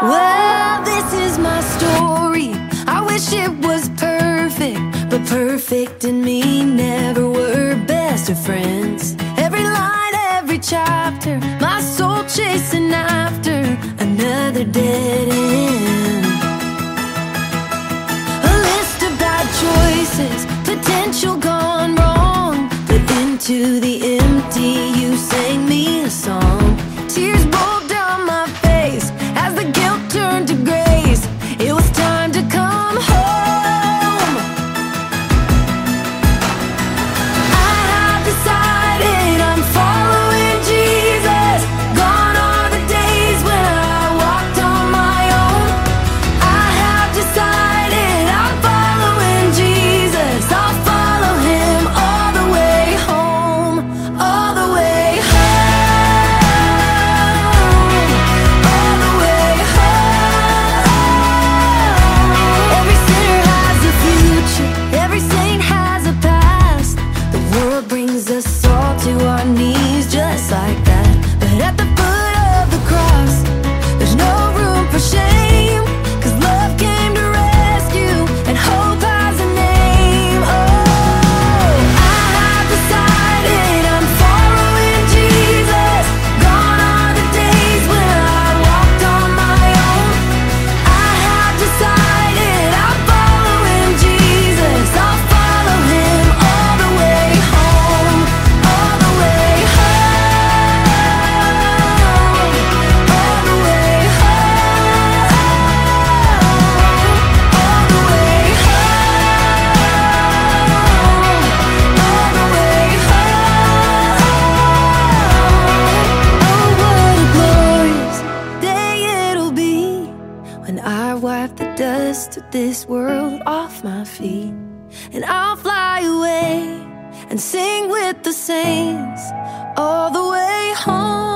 Well, this is my story. I wish it was perfect, but perfect and me never were best of friends. Every line, every chapter, my soul chasing after another dead end. A list of bad choices, potential gone wrong, but into the empty you sang me a song. Tears rolled down my face as the guilt turned to grace. It was time to come home. I have decided I'm following Jesus. Gone are the days when I walked on my own. I have decided I'm following Jesus. I'll follow him all the way home, all the way home, all the way home. Every sinner has a future, every saint has a past. The world brings us all to our knees just like that. But at the foot of the cross, there's no room for shame, 'cause love came to rescue and hope has a name. Oh, I have decided I'm following Jesus. Gone are the days when I walked on my own. I have decided I'm following Jesus. I'll follow him all the way home, all the way home, all the way home, all the way home, all the way home. Oh, what a glorious day it'll be when I wipe the dust of this world off my feet, and I'll fly away and sing with the saints all the way home.